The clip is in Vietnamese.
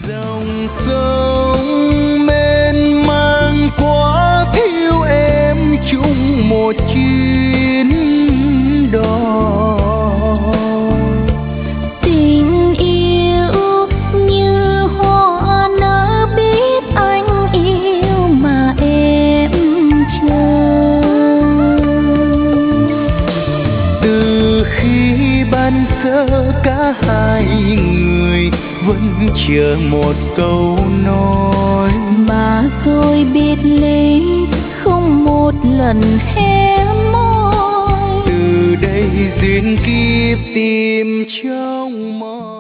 dòng sông mênh mang quá thiếu em chung một chuyến đò. Tình yêu như hoa nở biết anh yêu mà em chờ. Từ khi ban sơ cả hai người vẫn chờ một câu nói, mà rồi biệt ly không một lần hé môi. từ đây duyên kiếp tìm trong mơ.